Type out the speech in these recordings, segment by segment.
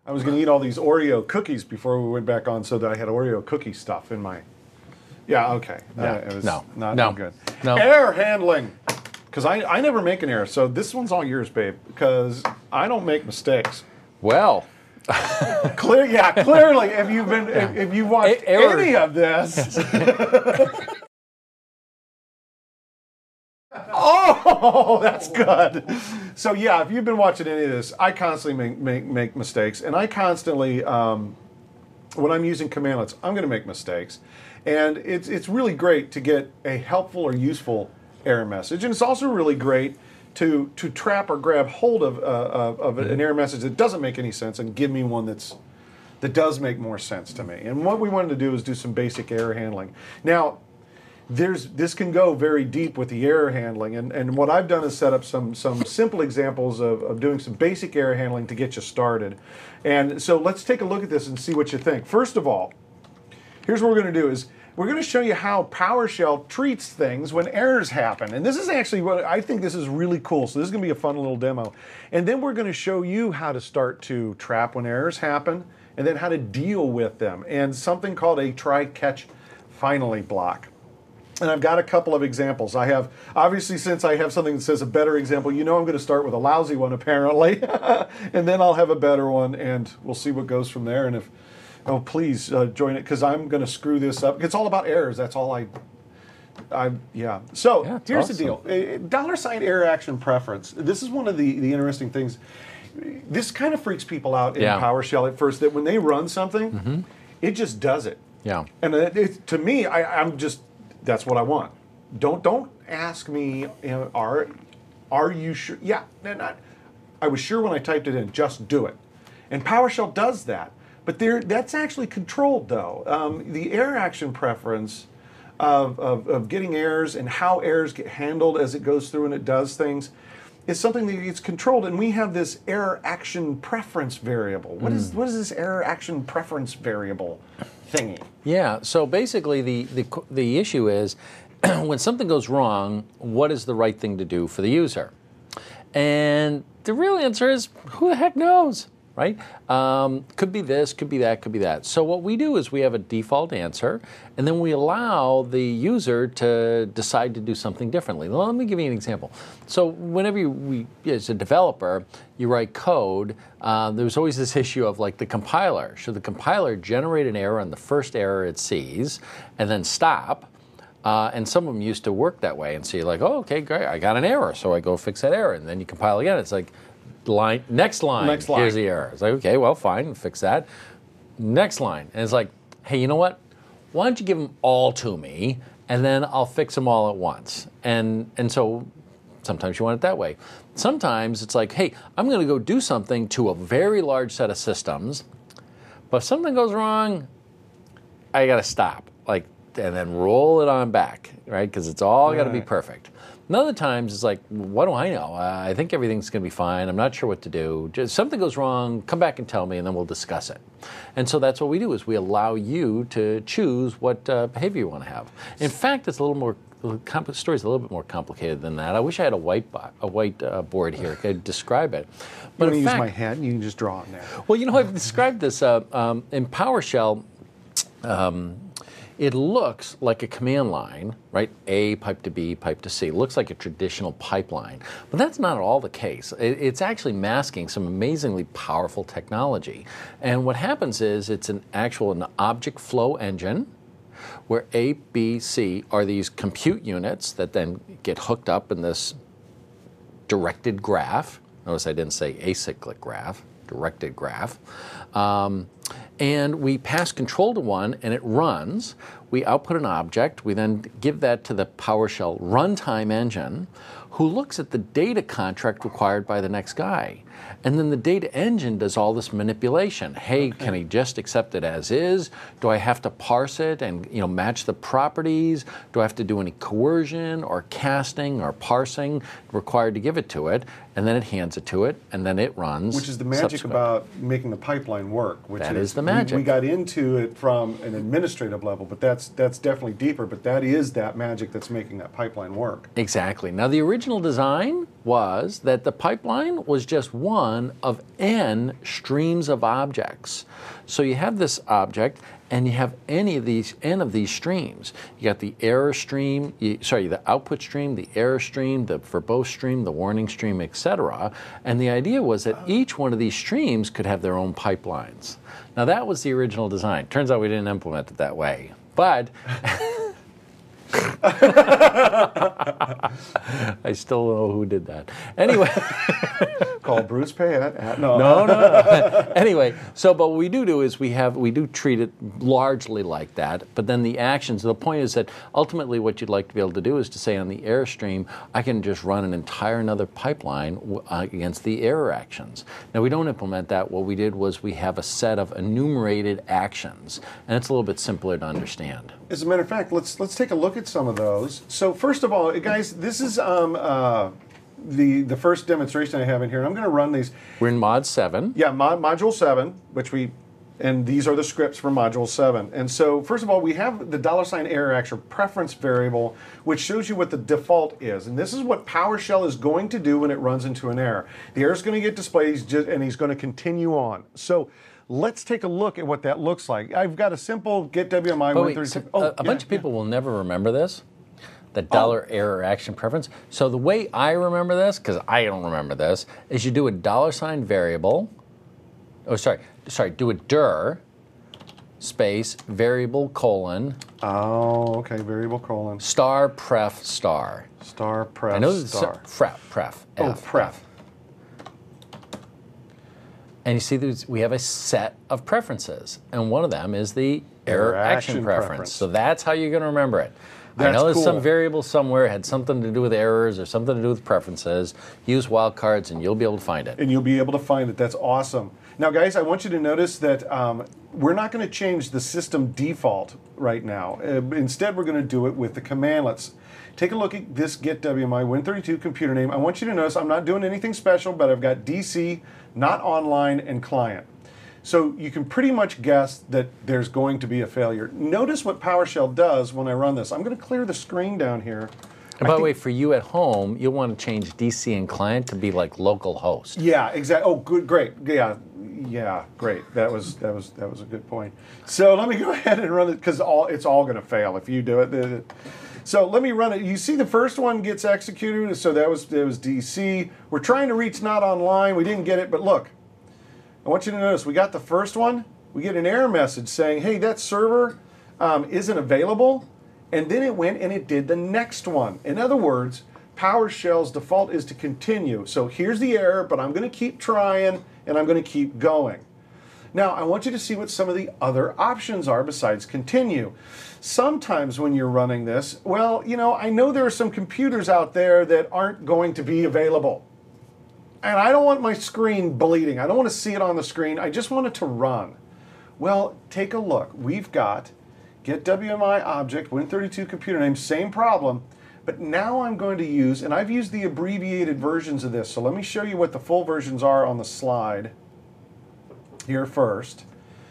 I was going to eat all these Oreo cookies before we went back on, so that I had Oreo cookie stuff in my. Yeah. Okay. Yeah. It was No. not good. No. Air handling. Because I never make an error, so this one's all yours, babe. Because I don't make mistakes. Well. Clearly, if you've watched any of this. Oh, that's good. So yeah, if you've been watching any of this, I constantly make mistakes, and I constantly, when I'm using commandlets, I'm going to make mistakes, and it's really great to get a helpful or useful error message, and it's also really great to trap or grab hold of an error message that doesn't make any sense and give me one that does make more sense to me. And what we wanted to do is do some basic error handling. Now, this can go very deep with the error handling, and what I've done is set up some simple examples of doing some basic error handling to get you started. And so let's take a look at this and see what you think. First of all, here's what we're going to do is we're going to show you how PowerShell treats things when errors happen. And this is actually what I think this is really cool. So this is going to be a fun little demo. And then we're going to show you how to start to trap when errors happen, and then how to deal with them, and something called a try, catch, finally block. And I've got a couple of examples. I have, obviously, since I have something that says a better example, I'm going to start with a lousy one, apparently. And then I'll have a better one, and we'll see what goes from there. And if, please join it, because I'm going to screw this up. It's all about errors. That's all yeah. So Yeah, here's awesome. the deal. $sign error action preference. This is one of the interesting things. This kind of freaks people out in PowerShell at first, that when they run something, it just does it. Yeah. And to me, I'm just, that's what I want. Don't ask me, are you sure? Yeah, I was sure when I typed it in. Just do it. And PowerShell does that. But that's actually controlled, though. The error action preference of getting errors and how errors get handled as it goes through and it does things is something that gets controlled. And we have this error action preference variable. What is this error action preference variable thingy? Yeah, so basically the issue is when something goes wrong, what is the right thing to do for the user? And the real answer is, who the heck knows, right? Could be this, could be that, could be that. So what we do is we have a default answer, and then we allow the user to decide to do something differently. Well, let me give you an example. So whenever as a developer, you write code, there's always this issue of like the compiler. Should the compiler generate an error on the first error it sees and then stop? And some of them used to work that way. And so you're like, oh, okay, great, I got an error. So I go fix that error. And then you compile again. It's like, next line, here's the error. It's like, okay, well, fine, fix that. Next line. And it's like, hey, you know what? Why don't you give them all to me, and then I'll fix them all at once. And so sometimes you want it that way. Sometimes it's like, hey, I'm going to go do something to a very large set of systems, but if something goes wrong, I got to stop, and then roll it on back, right? Because it's all got to be perfect. And other times it's like, what do I know? I think everything's going to be fine. I'm not sure what to do. Just something goes wrong, come back and tell me, and then we'll discuss it. And so that's what we do, is we allow you to choose what behavior you want to have. In fact, it's a little more, the story's a little bit more complicated than that. I wish I had a white board here. I could describe it. But I'm going to use my hand, and you can just draw it in there. Well, I've described this in PowerShell. It looks like a command line, right? A pipe to B, pipe to C. It looks like a traditional pipeline. But that's not at all the case. It's actually masking some amazingly powerful technology. And what happens is it's an object flow engine where A, B, C are these compute units that then get hooked up in this directed graph. Notice I didn't say acyclic graph, directed graph. And we pass control to one, and it runs. We output an object. We then give that to the PowerShell runtime engine, who looks at the data contract required by the next guy. And then the data engine does all this manipulation. Hey, can I just accept it as is? Do I have to parse it and match the properties? Do I have to do any coercion or casting or parsing required to give it to it? and then it hands it to it, and then it runs. Which is the magic about making the pipeline work. Which that is the magic. We got into it from an administrative level, but that's definitely deeper. But that is that magic that's making that pipeline work. Exactly. Now, the original design was that the pipeline was just one of n streams of objects. So you have this object, and you have n of these streams. You got the error stream, the output stream, the error stream, the verbose stream, the warning stream, etc. And the idea was that each one of these streams could have their own pipelines. Now, that was the original design. Turns out we didn't implement it that way. But I still don't know who did that. Anyway. Call Bruce Payette. No. Anyway, but what we do is we do treat it largely like that, but then the actions, the point is that ultimately what you'd like to be able to do is to say on the Airstream, I can just run an entire another pipeline against the error actions. Now, we don't implement that. What we did was we have a set of enumerated actions, and it's a little bit simpler to understand. As a matter of fact, let's take a look at some of those. So first of all, guys, this is the first demonstration I have in here. And I'm going to run these. We're in Mod 7. Yeah, Module 7, and these are the scripts for Module 7. And so first of all, we have the $error action preference variable, which shows you what the default is. And this is what PowerShell is going to do when it runs into an error. The error is going to get displayed, and he's going to continue on. So let's take a look at what that looks like. I've got a simple get WMI 132. A bunch of people will never remember this, the $error action preference. So the way I remember this, because I don't remember this, is you do a $variable. Oh, sorry, do a dir space variable colon. Oh, okay, variable colon. Star pref star. Star pref I know star. Pref. Oh, pref. And you see, we have a set of preferences, and one of them is the error action preference. So that's how you're going to remember it. I know there's some variable somewhere, had something to do with errors or something to do with preferences. Use wildcards, and you'll be able to find it. And you'll be able to find it. That's awesome. Now, guys, I want you to notice that we're not going to change the system default right now. Instead, we're going to do it with the commandlets. Take a look at this get WMI Win32 computer name. I want you to notice I'm not doing anything special, but I've got DC, not online, and client. So you can pretty much guess that there's going to be a failure. Notice what PowerShell does when I run this. I'm going to clear the screen down here. And by the way, for you at home, you'll want to change DC and client to be like local host. Yeah, exactly. Oh, good, great. Yeah, great. That was a good point. So let me go ahead and run it because it's all going to fail if you do it. So let me run it. You see the first one gets executed. So that was DC. We're trying to reach not online. We didn't get it, but look. I want you to notice we got the first one. We get an error message saying, hey, that server isn't available. And then it went and it did the next one. In other words, PowerShell's default is to continue. So here's the error, but I'm going to keep trying and I'm going to keep going. Now, I want you to see what some of the other options are besides continue. Sometimes when you're running this, well, I know there are some computers out there that aren't going to be available. And I don't want my screen bleeding. I don't want to see it on the screen. I just want it to run. Well, take a look. We've got get WMI object, Win32 computer name, same problem. But now I'm going to use, and I've used the abbreviated versions of this. So let me show you what the full versions are on the slide here first.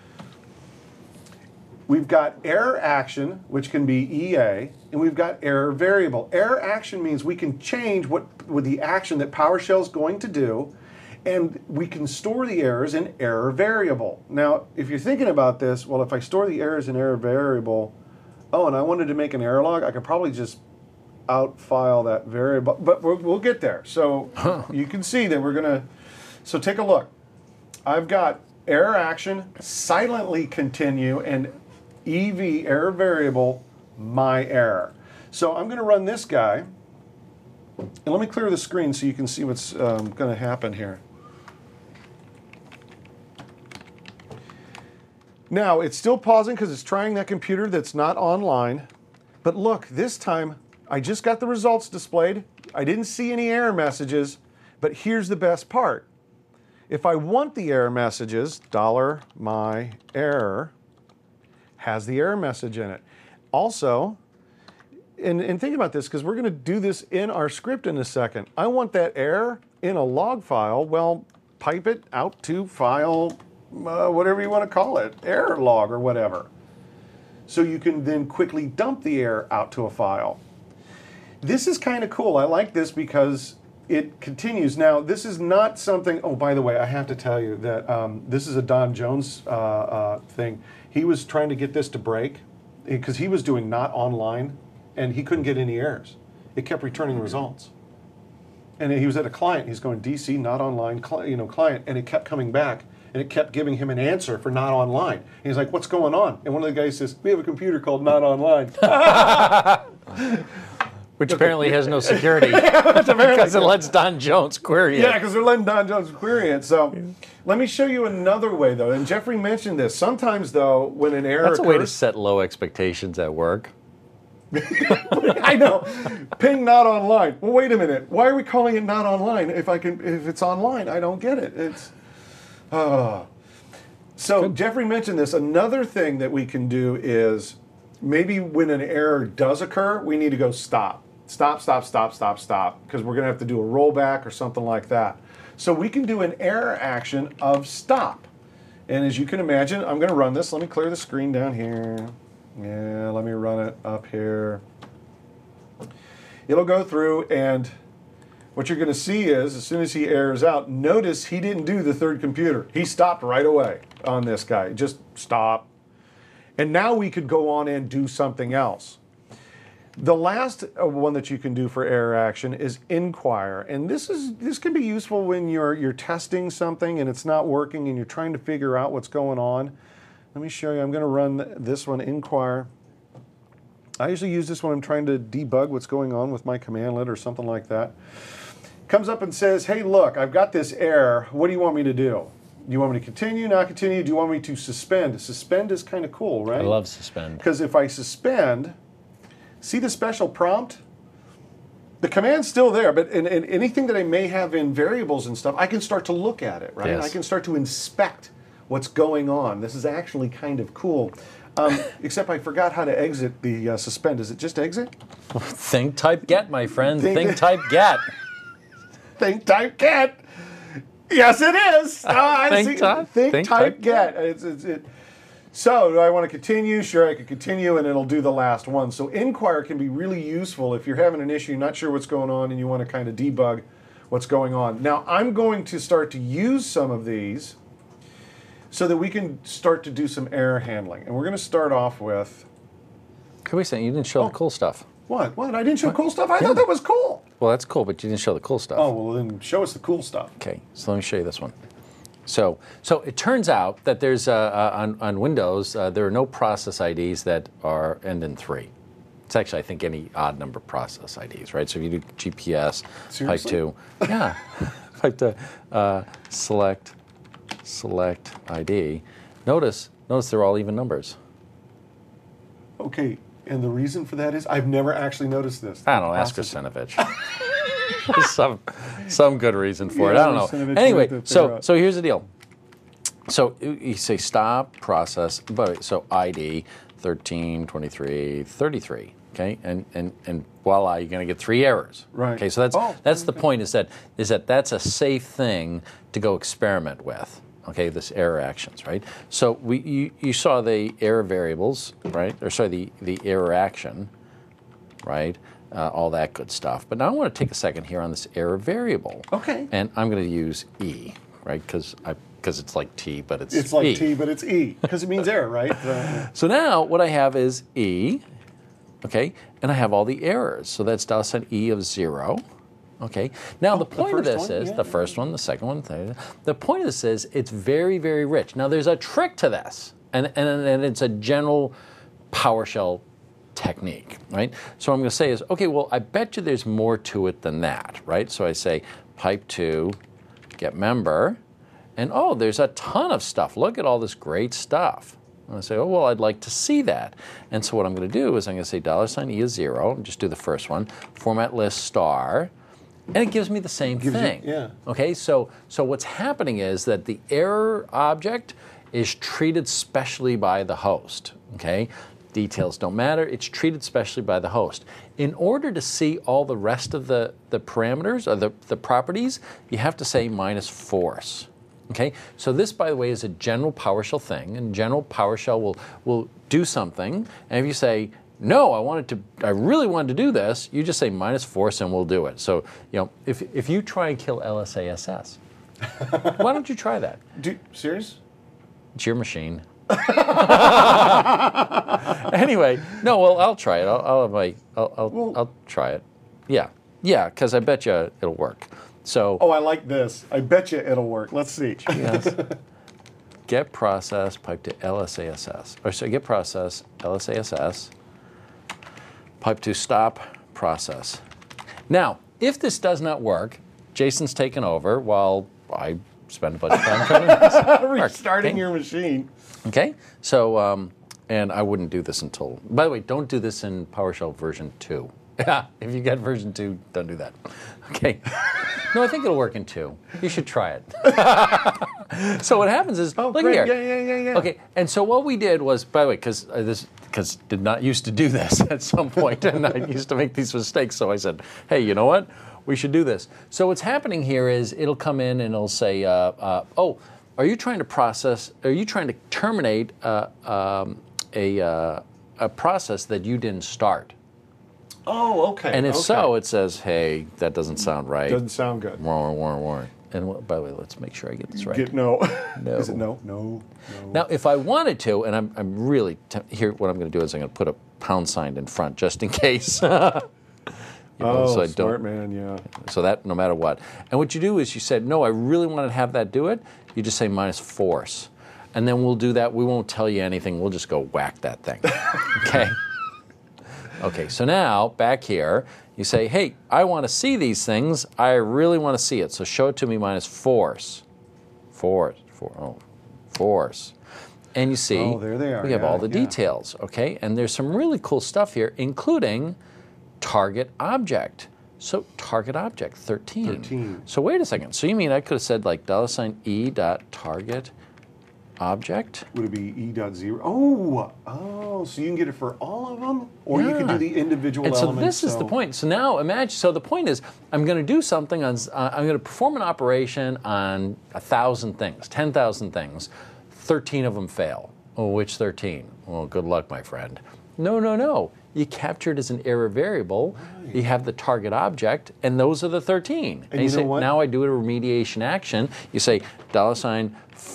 We've got error action, which can be EA, and we've got error variable. Error action means we can change with the action that PowerShell is going to do, and we can store the errors in error variable. Now, if you're thinking about this, well, if I store the errors in error variable, and I wanted to make an error log, I could probably just outfile that variable, but we'll get there. So you can see that we're going to, so take a look. I've got error action, silently continue, and EV, error variable, my error. So I'm going to run this guy, and let me clear the screen so you can see what's going to happen here. Now, it's still pausing because it's trying that computer that's not online, but look, this time I just got the results displayed. I didn't see any error messages, but here's the best part. If I want the error messages, $my error has the error message in it. Also, and think about this, because we're going to do this in our script in a second. I want that error in a log file. Well, pipe it out to file, whatever you want to call it, error log or whatever. So you can then quickly dump the error out to a file. This is kind of cool. I like this because it continues. Now, this is not something, oh, by the way, I have to tell you that this is a Don Jones thing. He was trying to get this to break because he was doing not online and he couldn't get any errors. It kept returning results. And he was at a client, he's going DC, not online, client, and it kept coming back and it kept giving him an answer for not online. And he's like, what's going on? And one of the guys says, we have a computer called not online. Which apparently has no security because it lets Don Jones query it. Yeah, because they're letting Don Jones query it. So let me show you another way, though. And Jeffrey mentioned this. Sometimes, though, when an error That's a occurs, way to set low expectations at work. I know. Ping not online. Well, wait a minute. Why are we calling it not online? If it's online, I don't get it. It's. So Jeffrey mentioned this. Another thing that we can do is maybe when an error does occur, we need to go stop. Stop, because we're going to have to do a rollback or something like that. So we can do an error action of stop. And as you can imagine, I'm going to run this. Let me clear the screen down here. Yeah, let me run it up here. It'll go through, and what you're going to see is, as soon as he errors out, notice he didn't do the third computer. He stopped right away on this guy. Just stop. And now we could go on and do something else. The last one that you can do for error action is inquire, and this can be useful when you're testing something and it's not working and you're trying to figure out what's going on. Let me show you. I'm going to run this one, inquire. I usually use this when I'm trying to debug what's going on with my commandlet or something like that. Comes up and says, hey, look, I've got this error. What do you want me to do? Do you want me to continue, not continue? Do you want me to suspend? Suspend is kind of cool, right? I love suspend. Because if I suspend, see the special prompt? The command's still there, but in anything that I may have in variables and stuff, I can start to look at it, right? Yes. I can start to inspect what's going on. This is actually kind of cool. Except I forgot how to exit the suspend. Is it just exit? Think, type, get, my friend. Think, type, get. Think, type, get. Yes, it is. Think, type, get. So, do I want to continue? Sure, I could continue, and it'll do the last one. So, inquire can be really useful if you're having an issue, not sure what's going on, and you want to kind of debug what's going on. Now, I'm going to start to use some of these so that we can start to do some error handling. And we're going to start off with... Wait a second, you didn't show the cool stuff. What? I didn't show cool stuff? I thought that was cool. Well, that's cool, but you didn't show the cool stuff. Oh, well, then show us the cool stuff. Okay, so let me show you this one. So it turns out that there's on Windows there are no process IDs that end in 3. It's actually, I think, any odd number process IDs, right? So if you do GPS, Seriously? pipe 2, yeah, pipe 2, select ID. Notice they're all even numbers. Okay, and the reason for that is I've never actually noticed this. I don't know. Ask Arsenovich. some good reason for it. I don't know. Anyway, so here's the deal. So you say stop, process, but so ID 13, 23, 33. Okay, and voila, you're going to get 3 errors. Right. Okay, so that's the point. Is that that's a safe thing to go experiment with. Okay, this error actions, right? So you saw the error variables, right? Or sorry, the error action, right? All that good stuff. But now I want to take a second here on this error variable. Okay. And I'm going to use E, right? Because it's like T, but it's like E. T, but it's E because it means error, right? So now what I have is E, okay, and I have all the errors. So that's $E of 0. Okay. Now the point of this is the first one, the second one, third. The point of this is it's very, very rich. Now there's a trick to this, and it's a general PowerShell technique, right? So what I'm going to say is, okay, well, I bet you there's more to it than that, right? So I say pipe 2, get member, and oh, there's a ton of stuff. Look at all this great stuff. And I say, oh, well, I'd like to see that. And so what I'm going to do is I'm going to say $E is 0, and just do the first one, format list star, and it gives me the same thing. Yeah. Okay, so what's happening is that the error object is treated specially by the host. Okay, Details don't matter. It's treated specially by the host. In order to see all the rest of the parameters or the properties, you have to say minus force. Okay, so this, by the way, is a general PowerShell thing, and general PowerShell will do something, and if you say, no, I really wanted to do this, you just say minus force and we'll do it. So, if you try and kill LSASS, why don't you try that? Serious? It's your machine. Anyway, no, well, I'll try it. I'll try it. Yeah, because I bet you it'll work. So. Oh, I like this. I bet you it'll work. Let's see. Yes. Get process pipe to LSASS. Or so get process LSASS pipe to stop process. Now, if this does not work, Jason's taken over while I spend a bunch of time trying to restarting your machine. Okay, so, and I wouldn't do this until, by the way, don't do this in PowerShell version 2. If you get version 2, don't do that. Okay. No, I think it'll work in 2. You should try it. So what happens is, look great. here. Yeah. Okay, and so what we did was, by the way, because did not used to do this at some point, and I used to make these mistakes, so I said, hey, you know what? We should do this. So what's happening here is it'll come in and it'll say, oh, are you trying to terminate a process that you didn't start? Oh, okay. And if so, it says, hey, that doesn't sound right. Doesn't sound good. Warn. And by the way, let's make sure I get this right. No. No. Is it no? No. Now, if I wanted to, and I'm really, here, what I'm going to do is I'm going to put a pound sign in front just in case. So I smart man, yeah. So that, no matter what. And what you do is you said, no, I really want to have that do it. You just say minus force. And then we'll do that. We won't tell you anything. We'll just go whack that thing. Okay? Okay, so now, back here, you say, hey, I want to see these things. I really want to see it. So show it to me minus force. Force. And you see, there they are. we have all the details, okay? And there's some really cool stuff here, including target object. So target object, 13. So wait a second. So you mean I could have said like $e.target object? Would it be E.0? Oh, so you can get it for all of them? Or you can do the individual and elements. So this is the point. So now imagine, so the point is, I'm going to do something on, I'm going to perform an operation on 1,000 things, 10,000 things. 13 of them fail. Oh, which 13? Well, good luck, my friend. No. You capture it as an error variable. Right. You have the target object, and those are the 13. And you say, what? Now I do a remediation action. You say $for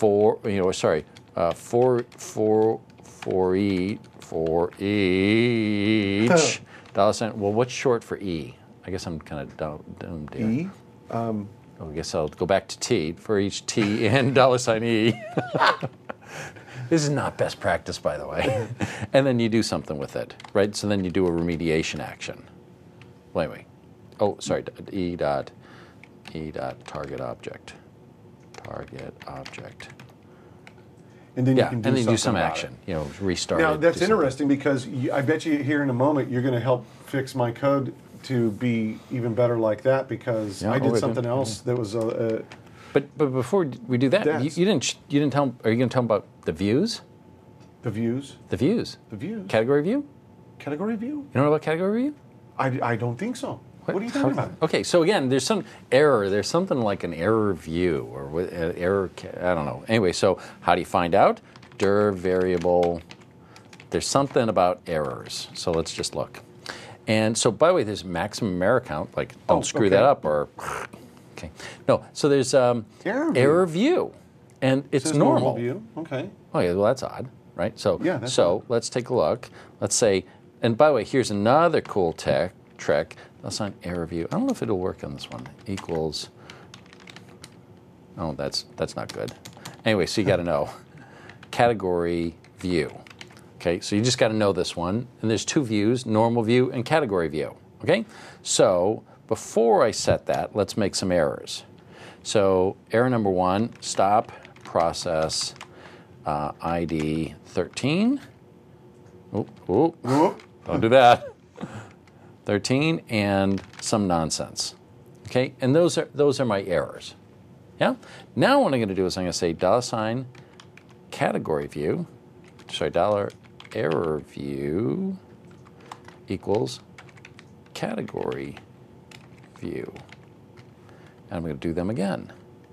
each $. Well, what's short for E? I guess I'm kind of dumb there. E? I guess I'll go back to T for each T and $E. This is not best practice, by the way. And then you do something with it, right? So then you do a remediation action. Wait. Oh, sorry. E dot target object. Target object. And then you can do and then something do some about action. it. Restart. Now that's interesting because I bet you here in a moment you're going to help fix my code to be even better like that because I did something else that was But before we do that, you didn't tell them. Are you going to tell them about the views? The views. The views. The views. Category view. Category view. You know about category view? I don't think so. What are you talking about? Okay, so again, there's some error. There's something like an error view or an error. I don't know. Anyway, so how do you find out? Dir variable. There's something about errors. So let's just look. And so, by the way, there's maximum error count. Like, don't screw that up or. Okay. No. So there's error view, and it's normal. View. Okay. Oh yeah. Well, that's odd, right? So odd. Let's take a look. Let's say, and by the way, here's another cool trick. Let's find error view. I don't know if it'll work on this one. Equals. Oh, that's not good. Anyway, so you got to know category view. Okay. So you just got to know this one, and there's two views: normal view and category view. Okay. So before I set that, let's make some errors. So error number 1: stop process ID 13. Don't do that. 13 and some nonsense. Okay, and those are my errors. Yeah. Now what I'm going to do is I'm going to say $category view. Sorry, error view equals category view. And I'm going to do them again.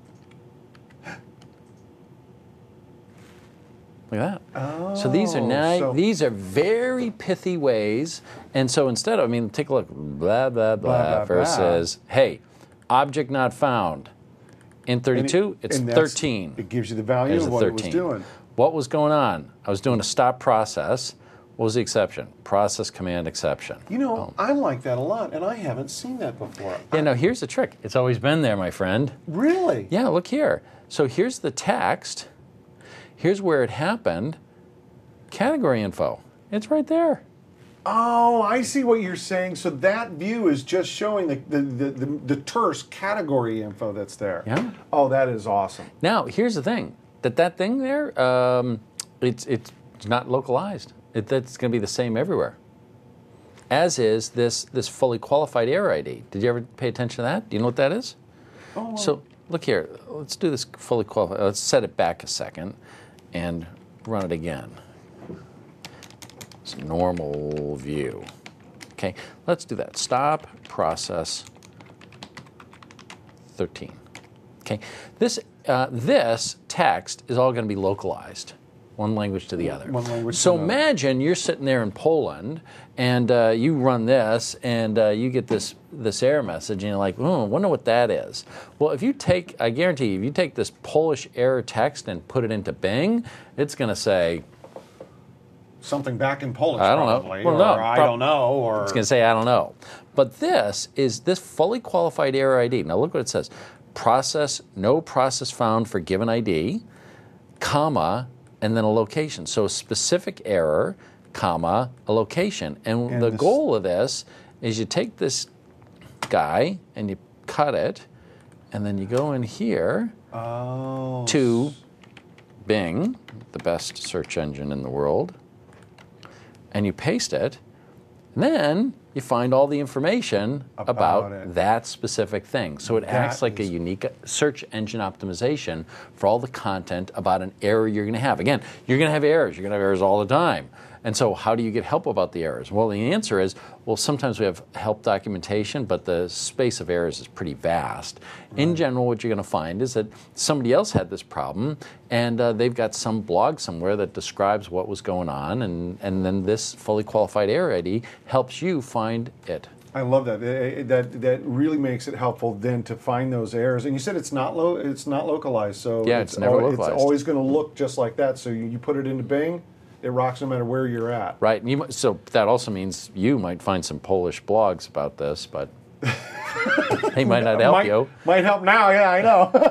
Look at that. Oh, so these are very pithy ways. And so instead of, I mean, take a look, blah, blah, blah, versus, hey, object not found. In 32, it's 13. It gives you the value of what it was doing. What was going on? I was doing a stop process. What was the exception? Process command exception. You know, I like that a lot, and I haven't seen that before. Yeah, no, here's the trick. It's always been there, my friend. Really? Yeah, look here. So here's the text. Here's where it happened. Category info. It's right there. Oh, I see what you're saying. So that view is just showing the terse category info that's there. Yeah. Oh, that is awesome. Now, here's the thing. That thing there, it's not localized. That's going to be the same everywhere. As is this fully qualified error ID. Did you ever pay attention to that? Do you know what that is? Oh. So look here. Let's do this fully qualified. Let's set it back a second and run it again. It's normal view. Okay, let's do that. Stop process 13. Okay, this text is all going to be localized, one language to the other. One language. So imagine you're sitting there in Poland, and you run this, and you get this error message, and you're like, I wonder what that is. Well, if you take, I guarantee you, if you take this Polish error text and put it into Bing, it's going to say something back in Polish, I don't probably. know. Well, or no, I don't know. Or it's going to say, I don't know. But this fully qualified error ID. Now look what it says. No process found for given ID, comma, and then a location. So a specific error, comma, a location. And the goal of this is you take this guy and you cut it, and then you go in here to Bing, the best search engine in the world, and you paste it, and then you find all the information about that specific thing. So it acts like a unique search engine optimization for all the content about an error you're going to have. Again, you're going to have errors. You're going to have errors all the time. And so how do you get help about the errors? Well, the answer is, sometimes we have help documentation, but the space of errors is pretty vast. Right. In general, what you're going to find is that somebody else had this problem, and they've got some blog somewhere that describes what was going on, and then this fully qualified error ID helps you find it. I love that. That really makes it helpful then to find those errors. And you said it's not localized, so yeah, it's never localized. It's always going to look just like that. So you put it into Bing. It rocks no matter where you're at. Right. And so that also means you might find some Polish blogs about this, but they might not help you. Might help now, yeah, I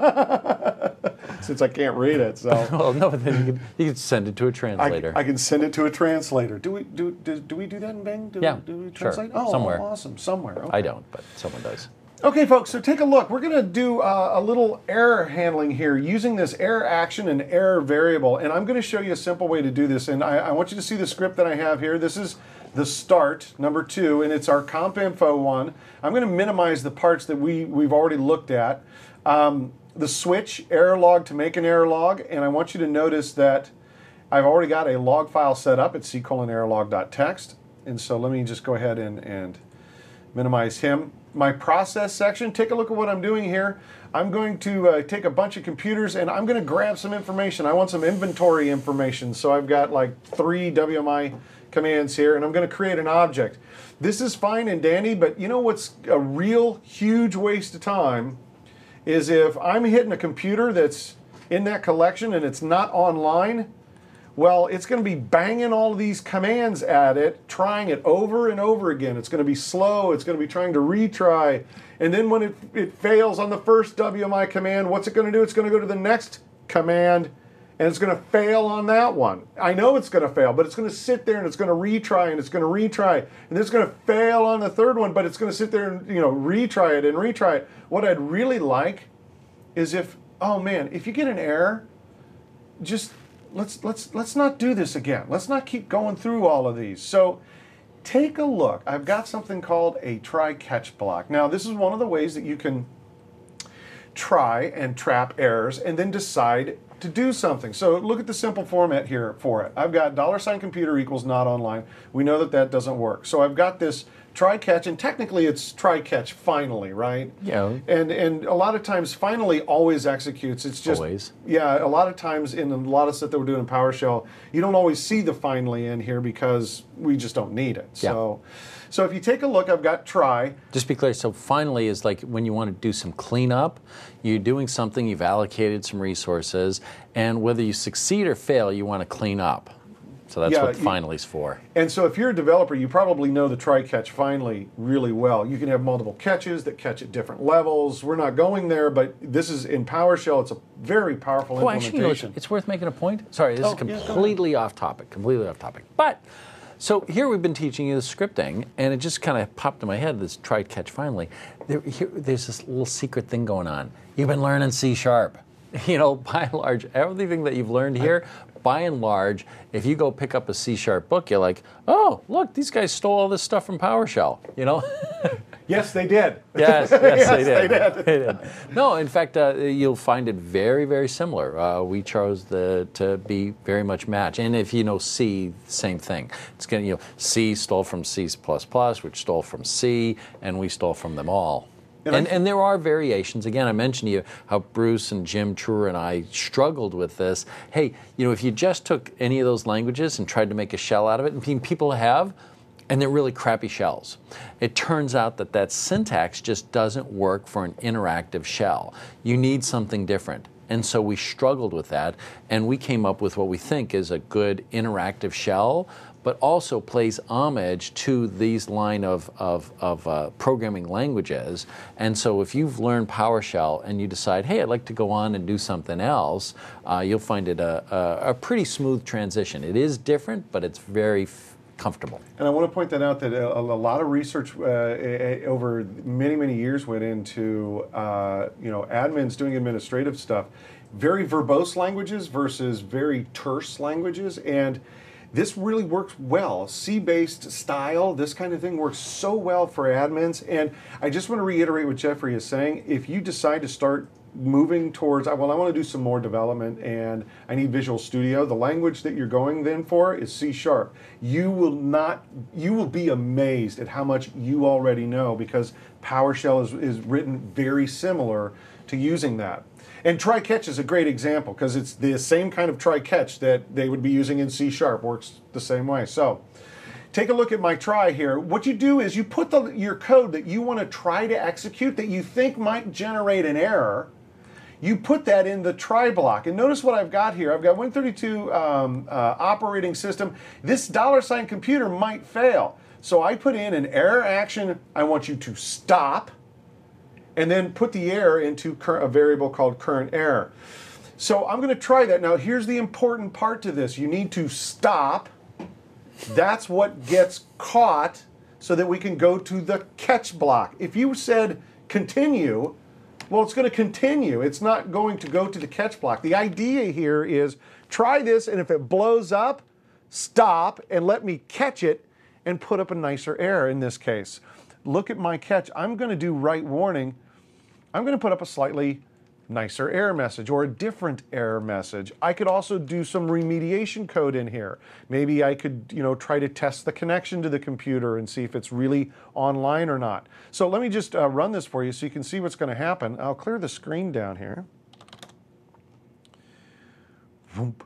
know. Since I can't read it, so. Well, no, but then you can send it to a translator. I can send it to a translator. Do we do that in Bing? Do we translate? Sure. Oh, somewhere. Awesome. Somewhere. Okay. I don't, but someone does. Okay, folks, so take a look. We're going to do a little error handling here using this error action and error variable. And I'm going to show you a simple way to do this. And I want you to see the script that I have here. This is the start, number 2, and it's our comp info one. I'm going to minimize the parts that we've already looked at. The switch, error log to make an error log. And I want you to notice that I've already got a log file set up at c::errorlog.txt. And so let me just go ahead and minimize him. My process section, take a look at what I'm doing here. I'm going to take a bunch of computers and I'm going to grab some information. I want some inventory information. So I've got like 3 WMI commands here, and I'm going to create an object. This is fine and dandy, but you know what's a real huge waste of time is if I'm hitting a computer that's in that collection and it's not online. Well, it's going to be banging all of these commands at it, trying it over and over again. It's going to be slow. It's going to be trying to retry. And then when it fails on the first WMI command, what's it going to do? It's going to go to the next command, and it's going to fail on that one. I know it's going to fail, but it's going to sit there and it's going to retry and it's going to retry. And then it's going to fail on the third one, but it's going to sit there and retry it and retry it. What I'd really like is if you get an error, just let's not do this again. Let's not keep going through all of these. So take a look. I've got something called a try catch block. Now this is one of the ways that you can try and trap errors and then decide to do something. So look at the simple format here for it. I've got $computer equals not online. We know that that doesn't work. So I've got this try catch, and technically it's try catch finally, right? Yeah. And a lot of times finally always executes. It's just Always. Yeah. A lot of times in a lot of stuff that we're doing in PowerShell, you don't always see the finally in here because we just don't need it. Yeah. So if you take a look, I've got try. Just be clear, so finally is like when you want to do some cleanup, you're doing something, you've allocated some resources, and whether you succeed or fail, you want to clean up. So that's what finally's for. And so if you're a developer, you probably know the try catch finally really well. You can have multiple catches that catch at different levels. We're not going there, but this is in PowerShell. It's a very powerful implementation. Actually, it's worth making a point. Sorry, this is completely off topic, But so here we've been teaching you the scripting, and it just kind of popped in my head, this try catch finally. There's this little secret thing going on. You've been learning C#. You know, by and large, everything that you've learned here, by and large, if you go pick up a C# book, you're like, oh, look, these guys stole all this stuff from PowerShell, you know? Yes, they did. Yes, they did. They did. No, in fact, you'll find it very, very similar. We chose to be very much matched. And if you know C, same thing. It's going to, C stole from C++, which stole from C, and we stole from them all. And there are variations. Again, I mentioned to you how Bruce and Jim Truer and I struggled with this. Hey, if you just took any of those languages and tried to make a shell out of it, and people have, and they're really crappy shells. It turns out that syntax just doesn't work for an interactive shell. You need something different. And so we struggled with that, and we came up with what we think is a good interactive shell, but also plays homage to these line of programming languages. And so if you've learned PowerShell and you decide, hey, I'd like to go on and do something else, you'll find it a pretty smooth transition. It is different, but it's very comfortable. And I want to point that out that a lot of research over many, many years went into admins doing administrative stuff, very verbose languages versus very terse languages, and this really works well. C-based style, this kind of thing works so well for admins. And I just want to reiterate what Jeffrey is saying. If you decide to start moving towards, well, I want to do some more development and I need Visual Studio, the language that you're going then for is C#. You will be amazed at how much you already know because PowerShell is written very similar to using that. And try-catch is a great example because it's the same kind of try-catch that they would be using in C#, works the same way. So take a look at my try here. What you do is you put your code that you want to try to execute that you think might generate an error, you put that in the try block. And notice what I've got here. I've got Win32 operating system. This $computer might fail. So I put in an error action. I want you to stop and then put the error into a variable called current error. So I'm going to try that. Now here's the important part to this. You need to stop. That's what gets caught so that we can go to the catch block. If you said continue, well, it's going to continue. It's not going to go to the catch block. The idea here is try this, and if it blows up, stop and let me catch it and put up a nicer error in this case. Look at my catch. I'm going to do write warning. I'm going to put up a slightly nicer error message or a different error message. I could also do some remediation code in here. Maybe I could, try to test the connection to the computer and see if it's really online or not. So let me just run this for you so you can see what's going to happen. I'll clear the screen down here. Vroom.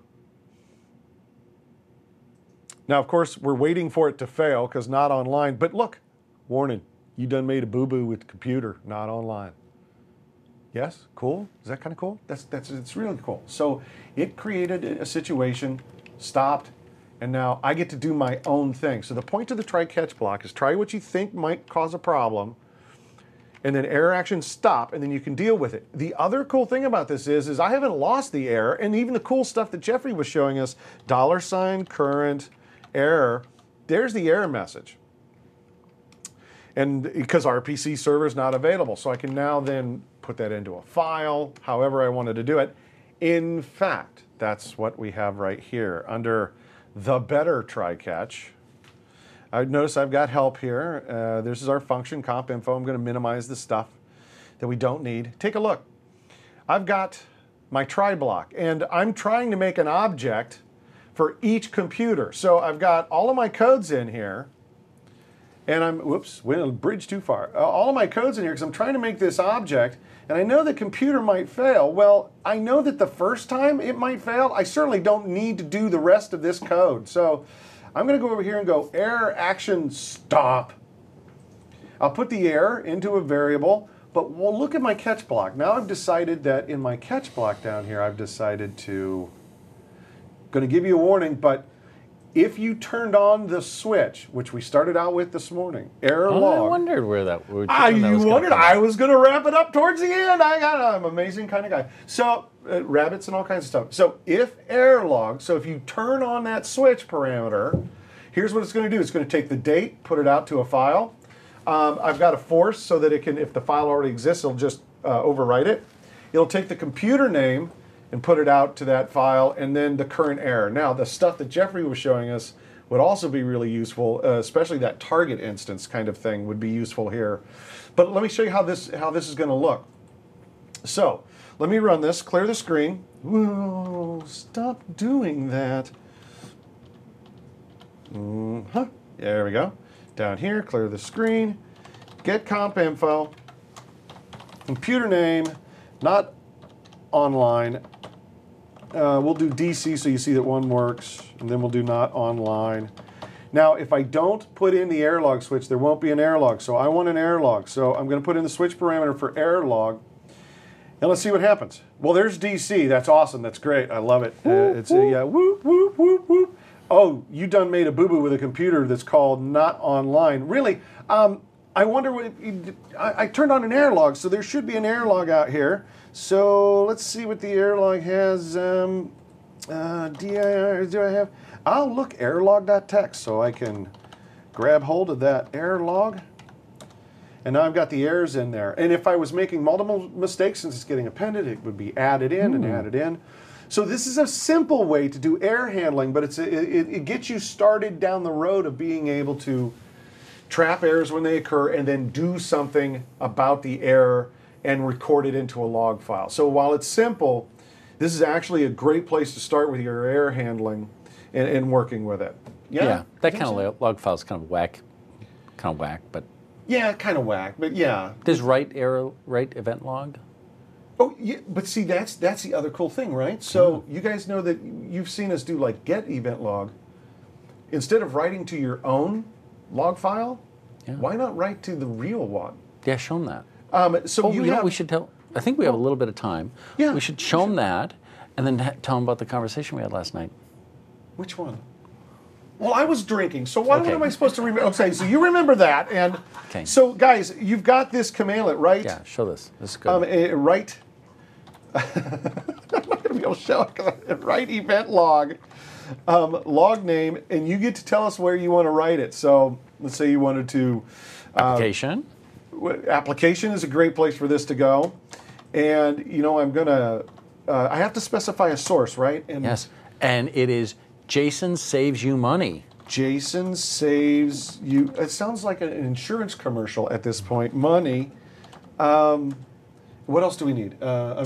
Now, of course, we're waiting for it to fail because not online. But look, warning, you done made a boo-boo with the computer, not online. Yes, cool. Is that kind of cool? It's really cool. So it created a situation, stopped, and now I get to do my own thing. So the point of the try-catch block is try what you think might cause a problem, and then error action stop, and then you can deal with it. The other cool thing about this is I haven't lost the error, and even the cool stuff that Jeffrey was showing us, $current error, there's the error message. And because RPC server is not available, so I can now then put that into a file, however I wanted to do it. In fact, that's what we have right here under the better try-catch. Notice I've got help here. This is our function comp info. I'm going to minimize the stuff that we don't need. Take a look. I've got my try block, and I'm trying to make an object for each computer. So I've got all of my codes in here, and went a bridge too far. All of my codes in here because I'm trying to make this object, and I know the computer might fail. Well, I know that the first time it might fail. I certainly don't need to do the rest of this code. So I'm going to go over here and go error action stop. I'll put the error into a variable, but we'll look at my catch block. Now I've decided that in my catch block down here, I've decided to, going to give you a warning, but if you turned on the switch, which we started out with this morning, error log. I wondered where that would. You wondered? I was going to wrap it up towards the end. I'm an amazing kind of guy. So rabbits and all kinds of stuff. So if error log, so if you turn on that switch parameter, here's what it's going to do. It's going to take the date, put it out to a file. I've got a force so that it can, if the file already exists, it'll just overwrite it. It'll take the computer name and put it out to that file, and then the current error. Now, the stuff that Jeffrey was showing us would also be really useful, especially that target instance kind of thing would be useful here. But let me show you how this is going to look. So, let me run this, clear the screen. Whoa, stop doing that. There we go. Down here, clear the screen, get comp info, computer name, not online. We'll do DC so you see that one works, and then we'll do not online. Now, if I don't put in the error log switch, there won't be an error log. So I want an error log. So I'm going to put in the switch parameter for error log, and let's see what happens. Well, there's DC. That's awesome. That's great. I love it. It's a whoop, whoop, whoop, whoop. Oh, you done made a boo-boo with a computer that's called not online. Really? I wonder what I turned on an error log, so there should be an error log out here. So let's see what the error log has. DIR, do I have? I'll look error log.txt so I can grab hold of that error log. And now I've got the errors in there. And if I was making multiple mistakes, since it's getting appended, it would be added in and added in. So this is a simple way to do error handling, but it gets you started down the road of being able to trap errors when they occur and then do something about the error and record it into a log file. So while it's simple, this is actually a great place to start with your error handling and working with it. Yeah, that kind of log file is kind of whack, but yeah, kind of whack, but yeah. Does write event log? Oh, yeah, but see, that's the other cool thing, right? So you guys know that you've seen us do like get event log. Instead of writing to your own log file, why not write to the real one? Yeah, show them that. So you know what we should tell? I think we have a little bit of time. Yeah, we should show them that, and then tell them about the conversation we had last night. Which one? Well, I was drinking, so what am I supposed to remember? Okay, so you remember that, and so guys, you've got this commandlet, right? Yeah, show this. This is good. Write. I'm not going to be able to show it. Write event log, log name, and you get to tell us where you want to write it. So let's say you wanted to. Application. Application is a great place for this to go, and I'm gonna. I have to specify a source, right? And yes, and it is Jason saves you money. Jason saves you. It sounds like an insurance commercial at this point. Money. What else do we need?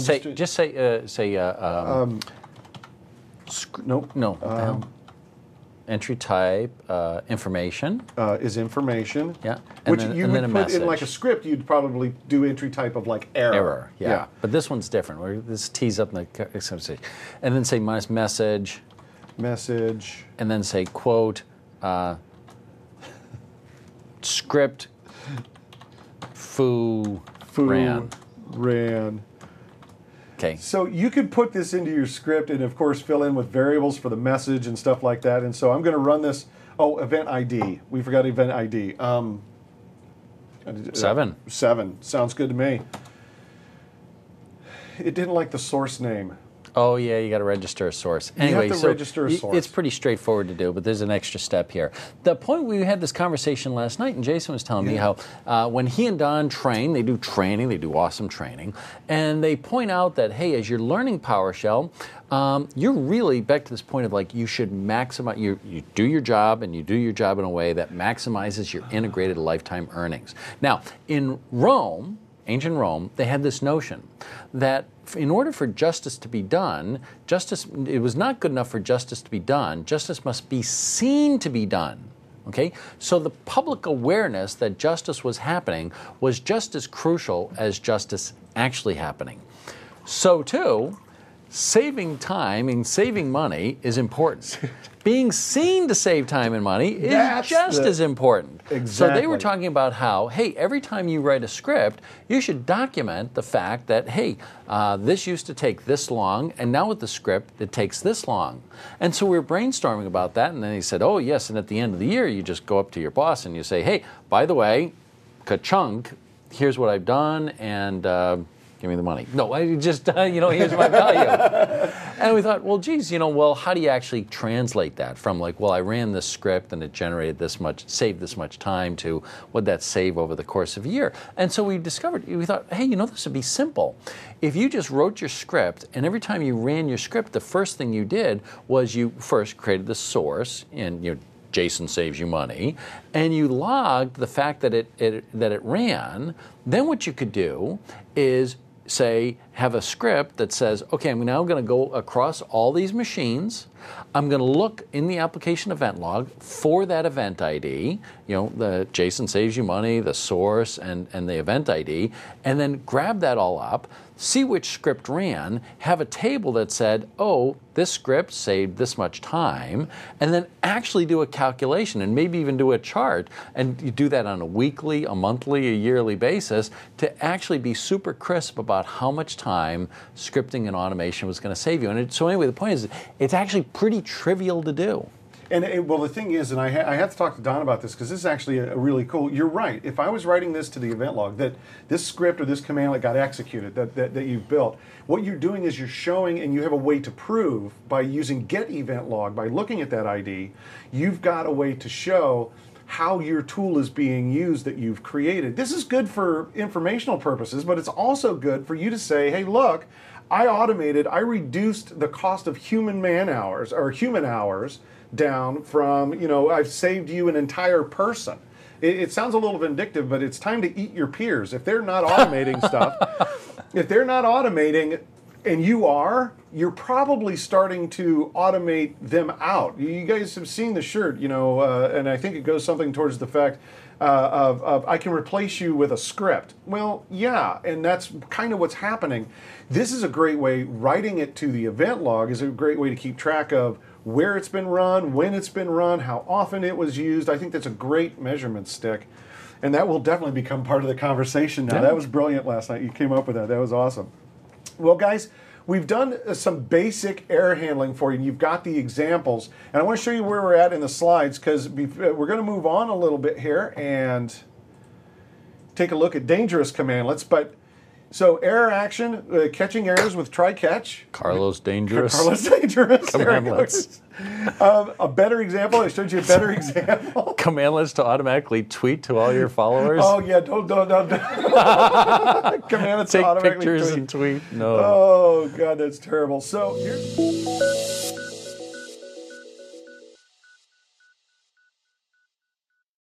Nope. No. What the hell? Entry type, information. Is information. Yeah. Which you would put in like a script, you'd probably do entry type of like error. Error, yeah. But this one's different. Where this tees up in the conversation. And then say minus message. Message. And then say quote, script, foo ran. Okay. So you could put this into your script and, of course, fill in with variables for the message and stuff like that. And so I'm going to run this. Oh, event ID. We forgot event ID. 7. 7. Sounds good to me. It didn't like the source name. Oh, yeah, you got to register a source. Anyway, you have to register a source. It's pretty straightforward to do, but there's an extra step here. The point we had this conversation last night, and Jason was telling me how when he and Don train, they do awesome training, and they point out that, hey, as you're learning PowerShell, you're really back to this point of like you should maximize, you do your job, and you do your job in a way that maximizes your integrated lifetime earnings. Now, in Rome, ancient Rome, they had this notion that in order for justice to be done, it was not good enough for justice to be done. Justice must be seen to be done. Okay? So the public awareness that justice was happening was just as crucial as justice actually happening. So too, saving time and saving money is important. Being seen to save time and money is just as important. Exactly. So they were talking about how, hey, every time you write a script, you should document the fact that, hey, this used to take this long, and now with the script, it takes this long. And so we were brainstorming about that, and then he said, oh, yes, and at the end of the year, you just go up to your boss and you say, hey, by the way, ka-chunk, here's what I've done, and give me the money. No, I just, here's my value. And we thought, well, geez, how do you actually translate that from like, well, I ran this script and it generated this much, saved this much time to what'd that save over the course of a year? And so we thought, hey, this would be simple. If you just wrote your script and every time you ran your script, the first thing you did was you first created the source and Jason saves you money, and you logged the fact that it ran, then what you could do is say, have a script that says, okay, I'm now going to go across all these machines. I'm going to look in the application event log for that event ID, the Jason saves you money, the source, and the event ID, and then grab that all up, see which script ran, have a table that said, oh, this script saved this much time, and then actually do a calculation and maybe even do a chart. And you do that on a weekly, a monthly, a yearly basis to actually be super crisp about how much time scripting and automation was going to save you. And so anyway, the point is, it's actually pretty trivial to do. And the thing is, and I have to talk to Don about this because this is actually a really cool. You're right. If I was writing this to the event log, that this script or this command that got executed that you've built, what you're doing is you're showing, and you have a way to prove by using get event log, by looking at that ID, you've got a way to show how your tool is being used that you've created. This is good for informational purposes, but it's also good for you to say, hey, look, I reduced the cost of human hours down from, I've saved you an entire person. It sounds a little vindictive, but it's time to eat your peers. If they're not automating stuff, if they're not automating and you're probably starting to automate them out. You guys have seen the shirt, and I think it goes something towards the fact of I can replace you with a script. Well, yeah, and that's kind of what's happening. This is a great way, writing it to the event log is a great way to keep track of where it's been run, when it's been run, how often it was used. I think that's a great measurement stick. And that will definitely become part of the conversation now. Yeah. That was brilliant last night. You came up with that. That was awesome. Well, guys, we've done some basic error handling for you. And you've got the examples. And I want to show you where we're at in the slides because we're going to move on a little bit here and take a look at dangerous commandlets. So error action, catching errors with try catch. Carlos Dangerous. Carlos Dangerous. Commandlets. A better example. I showed you a better example. Commandlets to automatically tweet to all your followers. Oh yeah, don't. Commandlets take to automatically pictures and tweet. No. Oh God, that's terrible. So here's.